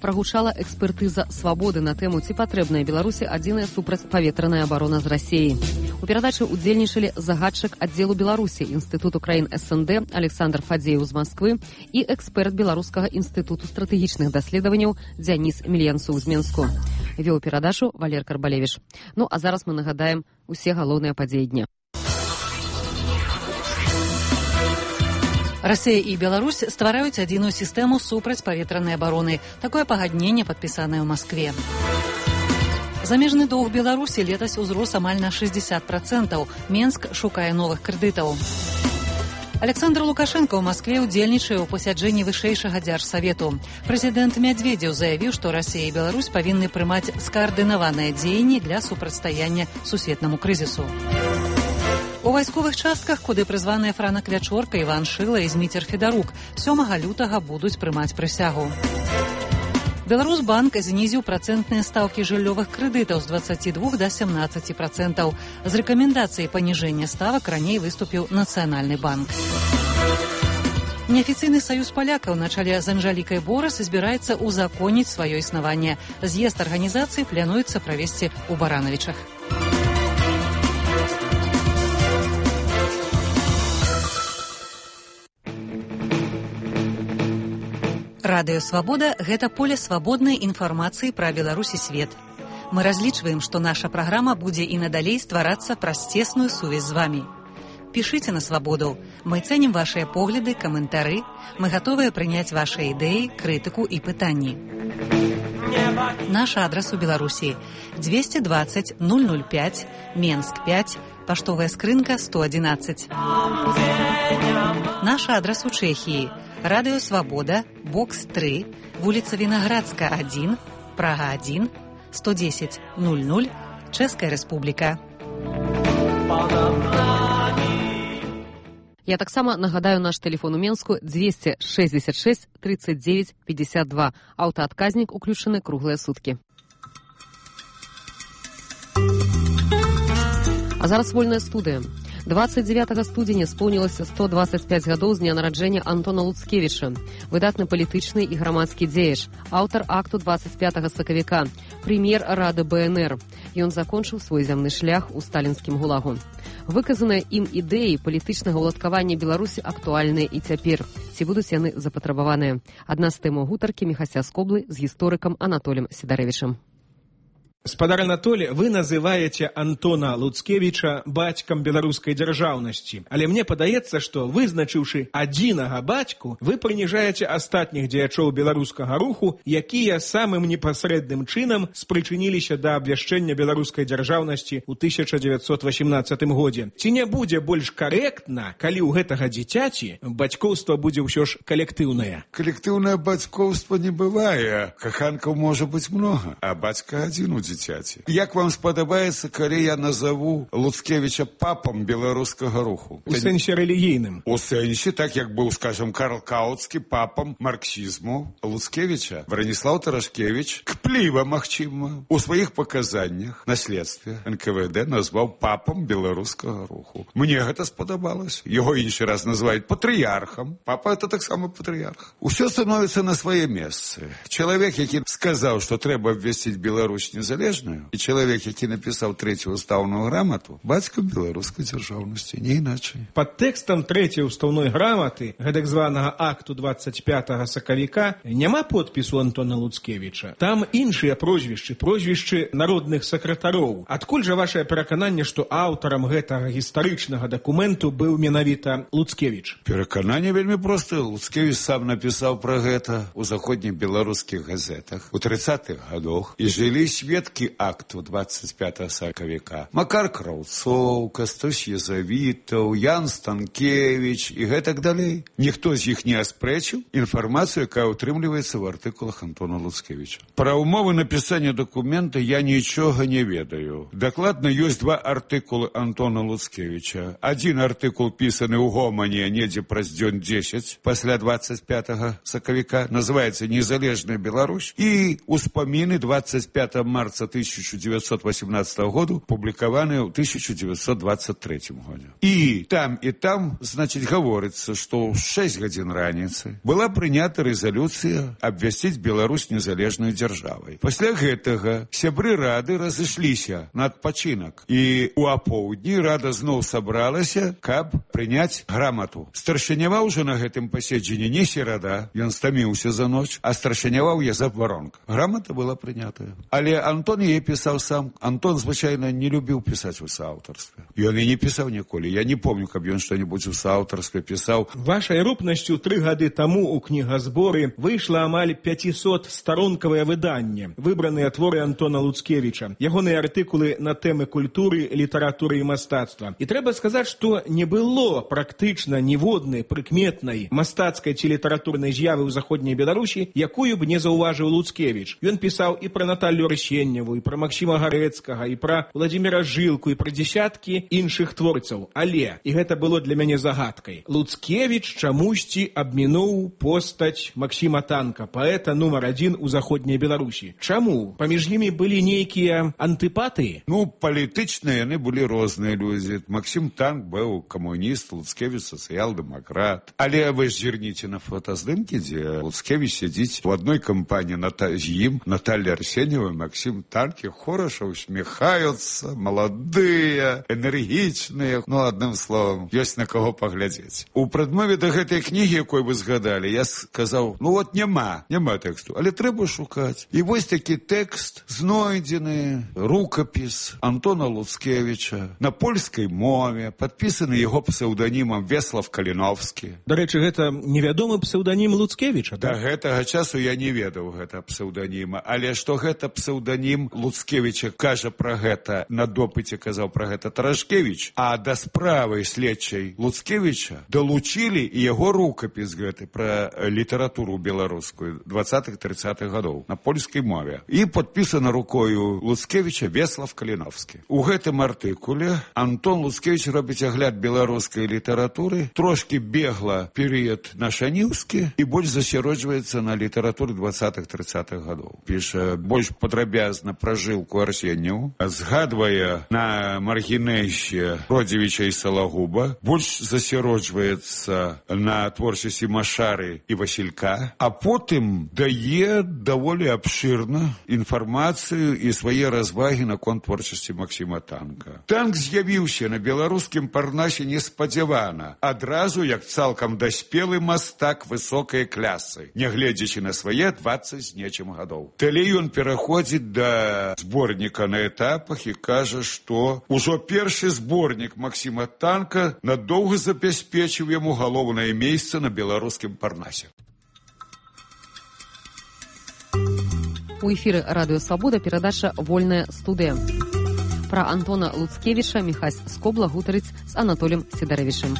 прагучала экспертыза «Свабоды» на тэму, ці патрэбная Беларусі адзіная супрацьпаветраная абарона з Расіяй. У перадачы удзельнічалі загадчык аддзелу Беларусі Інстытуту краін СНД Александр Фадзеев з Масквы і эксперт Беларускага інстытуту стратэгічных даследаванняў Дзяніс Мільянцоў з Менску. Вёў перадачу Валер Карбалевіч. Ну, а зараз мы нагадаем усе галоўныя падзеі дня. Россия и Беларусь ствараюць адзіную сістэму супрацьпаветранай абароны. Такое пагадненне падпісанае ў Маскве. Замежны доўг Беларусі летась узрос амаль на 60%. Менск шукае новых крэдытаў. Александр Лукашенко ў Маскве удзельнічае ў пасяджэнні вышэйшага дзяржсавету. Прэзідэнт Мядзведзеў заявіў, што Расія і Беларусь павінны прымаць скаардынаваныя дзеянні для супрацьстаяння сусветнаму крызісу. У вайсковых частках, куды прызваныя Франак Вячорка, Іван Шыла і Зміцер Федарук, 7 лютага будуць прымаць прысягу. Беларусбанк знізіў працэнтныя стаўкі жыллёвых крэдытаў з 22 да 17%. З рэкамендацыяй паніжэння ставак раней выступіў Нацыянальны банк. Неафіцыйны саюз палякаў на чале з Анжалікай Борас збіраецца узаконіць сваё існаванне. З'езд арганізацыі плануецца правесці ў Баранавічах. Радыё «Свабода» – гэта поле свабоднай інфармацыі пра Беларусь і свет. Мы разлічваем, што наша праграма будзе і надалей стварацца праз цесную сувязь з вамі. Пішыце на «Свабоду». Мы цэнім вашыя погляды, каментары. Мы гатовыя прыняць вашыя ідэі, крытыку і пытанні. Наш адрас у Беларусі – 220 005, Менск 5, паштовая скрынка 111. Наш адрас у Чэхіі – Радыё «Свабода», бокс 3, вуліца Вінаградска 1, Прага 1, 110 00, Чэшская Рэспубліка. Я таксама нагадаю наш тэлефон у Менску 266 39 52. Аўтаадказнік уключаны круглыя суткі. А зараз вольная студыя. 29 студзеня споўнілася 125 гадоў з дня нараджэння Антона Луцкевіча, выдатны палітычны і грамадскі дзеяч, аўтар акту 25 сакавіка, прэм'ер Рады БНР. Ён закончыў свой зямны шлях у сталінскім гулагу. Выказаныя ім ідэі палітычнага ўладкавання Беларусі актуальныя і цяпер. Ці будуць яны запатрабаваныя? Адна з тэмаў гутаркі Міхася Скоблы з гісторыкам Анатолем Сідарэвічам. Спадар Анатолий, вы называете Антона Луцкевича бацькам беларускай дзяржаўнасці. Але мне падаецца, што вызначыўшы адзінага бацьку, вы прыніжаеце астатніх дзеячоў беларускага руху, якія самым непасрэдным чынам спрычыніліся да абвяшчэння беларускай дзяржаўнасці ў 1918 годзе. Ці не будзе больш карэктна, калі ў гэтага дзіцяці бацькоўства будзе ўсё ж калектыўнае? Калектыўнае бацькоўства не бывае. Каханкаў можа быць многа, а бацька адзін у дзіцяці. Як вам спадабаецца, калі я назову Луцкевіча папам беларускага руху? У сэнсе рэлігійным. У сэнсе, так як быў, скажем, Карл Каутскі папам марксізму Луцкевіча. Браніслаў Тарашкевіч, кпліва, магчыма, у сваіх паказаннях на следстве НКВД назваў папам беларускага руху. Мне гэта спадабалася. Яго іншы раз называюць патрыярхам. Папа — это таксама патрыярх. Усё становіцца на свае месцы. Чалавек, які сказаў, што трэба абвясціць Беларусь незалежнай, і чалавек, які напісаў трэцюю ўстаўную грамату, бацька беларускай дзяржаўнасці, не іначай. Пад тэкстам трэцяй ўстаўной граматы, гэтак званага акту 25 сакавіка, няма подпісу Антона Луцкевіча. Там іншыя прозвішчы народных сакратароў. Адкуль жа вашае перакананне, што аўтарам гэтага гістарычнага дакументу быў менавіта Луцкевіч? Перакананне вельмі простае. Луцкевіч сам напісаў пра гэта ў заходніх беларускіх газетах у 30-х гадах, і жылі сведкі акту 25 сакавіка. Макар Краўцоў, Кастусь Езавітаў, Ян Станкевіч і гэтак далей. Ніхто з іх не аспрэчыў інфармацыю, якая ўтрымліваецца ў артыкулах Антона Луцкевіча. Пра ўмовы напісання дакумента я нічога не ведаю. Дакладна ёсць два артыкулы Антона Луцкевіча. Адзін артыкул пісаны ў Гомане недзе праз дзён 10 пасля 25 сакавіка, называецца «Незалежная Беларусь», і ўспаміны 25 марца августа 1918 года, публикованные в 1923 году. И там, значит, говорится, что в 6 гадзін раніцы была принята резолюция обвясціць Беларусь незалежной державой. После гэтага сябры рады разышліся на адпачынак. И у апоўдні рада зноў сабралася, каб прыняць грамату. Старшыняваў уже на гэтым паседжанні не серада, ён стаміўся за ноч, а старшыняваў Язэп Воронка. Грамата была прынятая. Але Антон яе пісаў сам. Антон, звычайна, не любіў пісаць у сааўтарстве. Ён і не пісаў ніколі. Я не помню, каб ён што-небудзь у сааўтарстве пісаў. Вашай рупнасцю 3 гады таму ў кнігазборы выйшла амаль 500-старонкавае выданне, выбраныя творы Антона Луцкевіча, ягоныя артыкулы на тэмы культуры, літаратуры і мастацтва. І трэба сказаць, што не было практычна ніводнай прыкметнай мастацкай ці літаратурнай з'явы ў заходняй Беларусі, якую б не заўважыў Луцкевіч. Ён пісаў і пра Наталлю Арсеньеву, і пра Максіма Гарэцкага, і пра Владзіміра Жылку, і пра дзесяткі іншых творцаў. Але, і гэта было для мяне загадкай, Луцкевіч чамусьці абмінуў постаць Максіма Танка, паэта нумар 1 у заходняй Беларусі. Чаму? Паміж імі былі нейкія антыпатыі? Ну, палітычна яны былі розныя людзі. Максім Танк быў камуніст, Луцкевіч сацыял-дэмакрат. Але вы зірніце на фотаздымкі, дзе Луцкевіч сядзіць у адной кампаніі з ім, Наталья Арсеньева, Максим Танки, хорошо усміхаюцца, маладыя, энергічныя. Ну, адным словам, ёсць на каго паглядзець. У прадмове да гэтай кнігі, якой вы згадалі, я сказаў, ну вот няма тэксту, але трэба шукаць. І вось такі тэкст знойдзены, рукапіс Антона Луцкевіча на польскай мове, падпісаны яго псеўданімам Веслав Каліновскі. Дарэчы, гэта невядомы псеўданім Луцкевіча, да? Да гэтага часу я не ведаў гэта псеўданіма, але што гэта псеўданім Луцкевіча, кажа пра гэта, на допыце казаў пра гэта Таражкевіч, а да справы следчай Луцкевіча далучілі і яго рукапіс гэты пра літаратуру беларускую 20-30-х гадоў на польскай мове. І падпісана рукою Луцкевіча Веслав Каліновскі. У гэтым артыкуле Антон Луцкевіч робіць агляд беларускай літаратуры, трошки бегла перыяд нашаніўскі і больш засяроджваецца на літаратуры 20-30-х гадоў. Піша больш падрабязна пра Жылку Арсеньеву, згадвае на маргінэйще Родзівіча і Салагуба, больш засяроджваецца на творчасці Машары і Васілька, а потым дае даволі абшырна інфармацыю і свае развагі наконт творчасці Максіма Танка. Танк з'явіўся на беларускім парнасе неспадзявана, адразу як цалкам даспелы мастак высокай клясы, нягледзячы на свае 20 з нечым гадоў. Далей ён пераходзіць да зборніка на этапах і кажа, што ўжо першы зборнік Максіма Танка надоўга забяспечыў яму галоўнае месца на беларускім парнасе. У эфіры Радыё Свабода перадача «Вольная студыя». Пра Антона Луцкевіча Міхась Скобла гутарыць з Анатоліем Сідаравічым.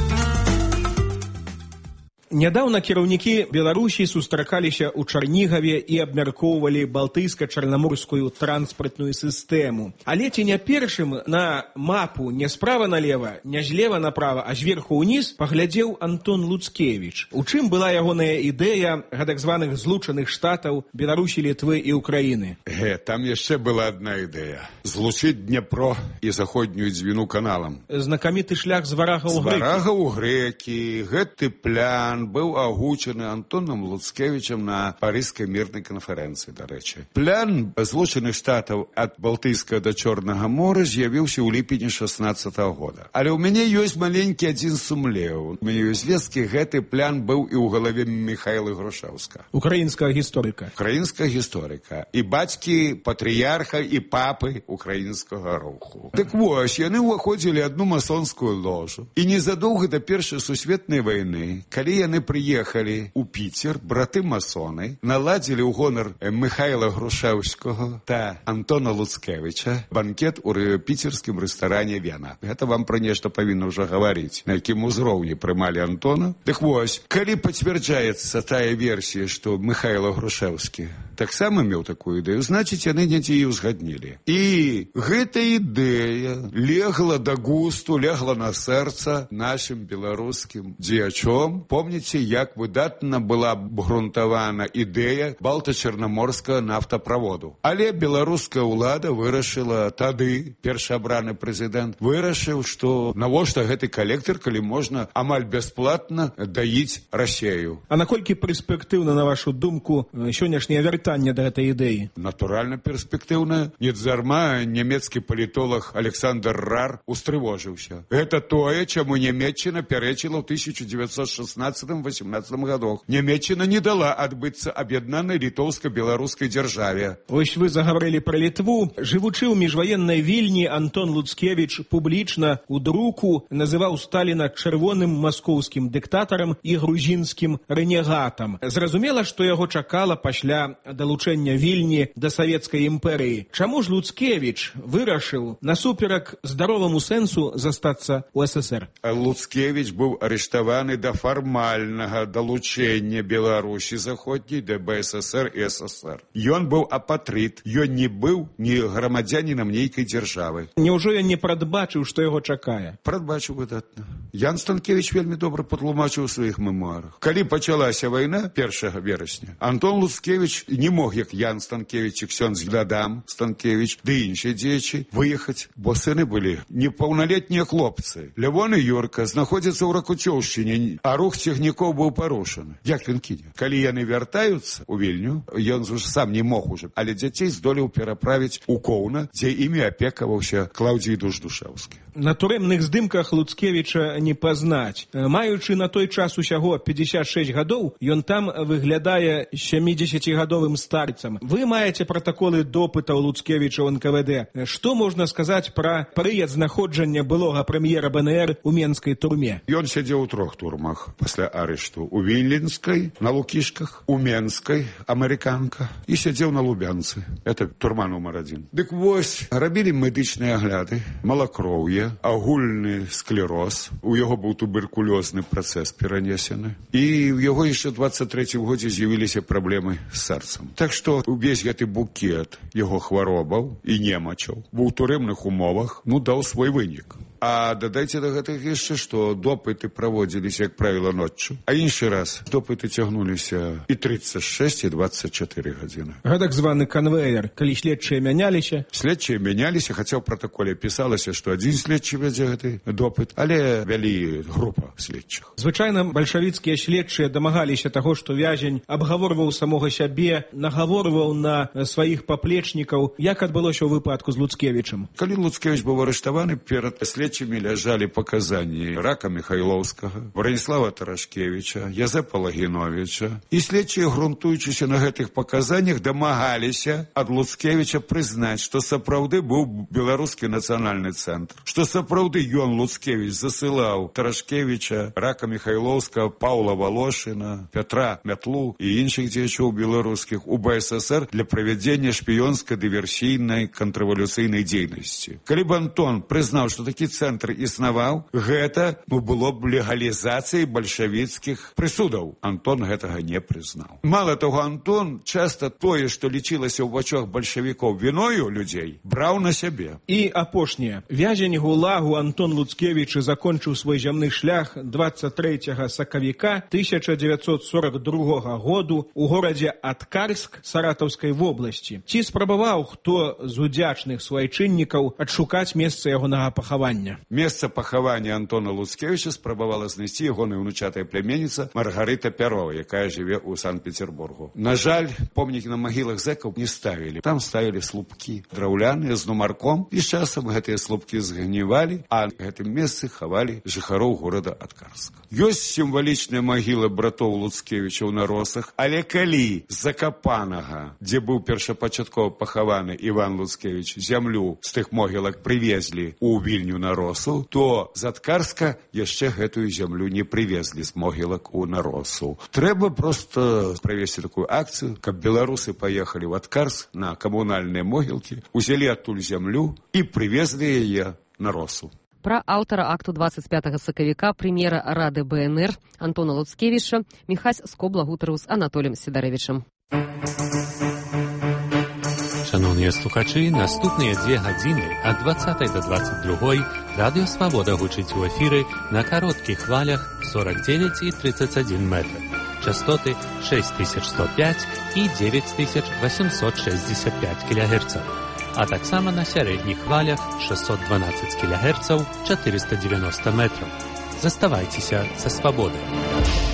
Нядаўна кіраўнікі Беларусі сустракаліся ў Чарнігаве і абмяркоўвалі балтыйска-чарнаморскую транспартную сістэму. Але ці не першым на мапу не справа налева, не злева направа, а зверху ўніз паглядзеў Антон Луцкевіч. У чым была ягоная ідэя гэтак званых злучаных штатаў Беларусі, Літвы і Украіны? Там яшчэ была адна ідэя. Злучыць Дняпро і заходнюю Дзвіну каналам. Знакаміты шлях з Варага ў Грэкі. З Варага ў Грэкі. Гэты плян быў агучаны Антоном Луцкевічам на Парыжскай мірнай канферэнцыі, дарэчы. Плян злучаных штатаў ад Балтыйскага да Чорнага мора з'явіўся ў ліпені 16-го года. Але ў мяне ёсць маленькі адзін сумлеў. У мяне ёсць звесткі, гэты плян быў і ў галаве Міхайла Грушэўска. Украінскага гісторыка. Украінскага гісторыка. І бацькі патрыярха і папы украінскага руху. Так вось, яны ўваходзілі адну масонскую ложу. І незадоўга да Першай сусветнай вайны, калі яны прыехалі ў Піцер, браты-масоны, наладзілі ў гонар Міхайла Грушэўскага та Антона Луцкевіча банкет у піцерскім рэстаране «Вена». Гэта вам пра нешта павінна ўжо гаварыць, на якім узроўні прымалі Антона. Так вось, калі пацвярджаецца тая версія, што Міхайла Грушэўскі таксама меў такую ідэю, значыць, яны недзе і ўзгаднілі. І гэта ідэя легла да густу, легла на сэрца нашым беларускім дзеячом. Помніце, як выдатна была абгрунтавана ідэя балта-чарнаморскага нафтаправоду. Але беларуская ўлада вырашыла тады, першаабраны прэзідэнт, вырашыў, што навошта гэты калектар, калі можна амаль бясплатна даіць Расею. А наколькі перспектыўна, на вашу думку, сённяшняе вяртанне да гэтай ідэі? Натуральна перспектыўна. Нездарма нямецкі палітолог Александр Рар устрывожыўся. Гэта тое, чаму Нямецчына пярэчыла ў 1916-18 годах. Нямецчына не дала адбыцца аб'яднанай літоўска-беларускай дзяржаве. Вось вы загаварылі пра Літву. Жывучы ў міжваеннай Вільні, Антон Луцкевіч публічна ў друку называў Сталіна чырвоным маскоўскім дыктатарам і грузінскім рэнегатам. Зразумела, што яго чакала пасля далучэння Вільні да савецкай імперыі. Чаму ж Луцкевіч вырашыў насуперак здароваму сэнсу застацца ў СССР? Луцкевіч быў арыштаваны да фармальнага далучэння Беларусі заходняй да БССР і СССР. Ён быў апатрыд, ён не быў ні грамадзянінам нейкай дзяржавы. Няўжо ён не прадбачыў, што яго чакае? Прадбачыў выдатна. Ян Станкевіч вельмі добра патлумачыў у сваіх мемуарах. Калі пачалася вайна 1 верасня, Антон Луцкевіч не мог, як Ян Станкевіч і ксёндз Адам Станкевіч, ды іншыя дзеячы, выехаць, бо сыны былі непаўналетнія хлопцы. Лявон і Юрка знаходзяцца ў Ракуцёўшчыне, а рух цягнікоў быў парушаны. Як ён кіне? Калі яны вяртаюцца ў Вільню, ён уже сам не мог уже, але дзяцей здолеў пераправіць у Коўна, дзе імі апекаваўся Клаўдзій Дуждушаўскі. На турэмных здымках Луцкевіча не пазнаць. Маючы на той час усяго 56 гадоў, ён там выглядае 70-гадовым старцам. Вы маеце пратаколы допытаў Луцкевіча ў НКВД. Што можна сказаць пра перыяд знаходжання былога прэм'ера БНР у менскай турме? Ён сядзеў у 3 турмах пасля арышту. У Віленскай, на Лукішках, у Менскай, амерыканка, і сядзеў на Лубянцы. Это турма нумар 1. Дык вось, рабілі медычныя агляды, малакроўе, агульны склероз, у яго быў туберкулёзны працэс перанесены, і ў яго яшчэ 23 годзе з'явіліся праблемы з сэрцам. Так што увесь гэты букет яго хваробаў і немачаў быў у турэмных умовах, даў свой вынік. А дадайце да гэтых яшчэ, што допыты праводзіліся, як правіла, ноччу, а іншы раз допыты цягнуліся і 36, і 24 гадзіны. Гэтак званы канвеер, калі следчыя мяняліся? Следчыя мяняліся, хаця ў пратаколе пісалася, што адзін следчы вядзе гэты допыт, але вялі група следчых. Звычайна бальшавіцкія следчыя дамагаліся таго, што вязень абгаворваў самога сябе, нагаворваў на сваіх паплечнікаў. Як адбылося ў выпадку з Луцкевічам? Калі Луцкевіч быў арыштаваны, перад следчымі ляжалі паказанні Рака Михайловскага, Браніслава Тарашкевіча, Язэпа Лагіновіча. І следчыя, грунтуючыся на гэтых паказаннях, дамагаліся ад Луцкевіча прызнаць, што сапраўды быў беларускі нацыянальны цэнтр, што сапраўды ён, Луцкевіч, засылаў Тарашкевіча, Рака Михайловскага, Паўла Волошина, Пятра Мятлу і іншых дзеячоў беларускіх у БССР для правядзення шпіёнска-дыверсійнай контррэвалюцыйнай дзейнасці. Калі б Антон прызнаў, што такі цэнтр існаваў, гэта было б легалізацыяй бальшавіцкіх прысудаў. Антон гэтага не прызнаў. Мала таго, Антон часта тое, што лічылася ў вачах бальшавікоў віною людзей, браў на сябе. І апошняе. Вязень ГУЛАГу Антон Луцкевіч закончыў свой зямны шлях 23 сакавіка 1942 году у горадзе Аткарск Саратаўскай вобласці. Ці спрабаваў хто з удзячных свайчыннікаў адшукаць месца ягонага пахавання? Месца пахавання Антона Луцкевіча спрабавала знайсці ягоная ўнучатая пляменніца Маргарыта Пярова, якая жыве ў Санкт-Петербургу. На жаль, помнікі на магілах зэкаў не ставілі. Там ставілі слупкі драўляныя з нумарком, і з часам гэтыя слупкі згнівалі, а на гэтым месцы хавалі жыхароў горада Аткарска. Ёсць сімвалічная магіла братоў Луцкевічаў на Росах, але калі з Закапанага, дзе быў першапачаткова пахаваны Іван Луцкевіч, зямлю з тых могілак прывезлі у Вільню на Росу, то з Аткарска яшчэ гэтую зямлю не прывезлі з могілак у Наросу. Трэба проста правесці такую акцыю, каб беларусы паехалі в Аткарск на камунальныя могілкі, узялі адтуль зямлю і прывезлі яе на Росу. Пра аўтара акту 25 сакавіка прэм'ера Рады БНР Антона Луцкевіча Міхась Скобла гутарыў з Анатоліем Сідарэвічам. Шановні слухачі, наступні 2 години від 20 до 22 Радіо Свобода гучить у ефірі на коротких хвалях 49 і 31 метр. Частоти 6105 і 9865 кГц. А так само на середніх хвалях 612 кГц 490 метрів. Заставайтеся со Свободою.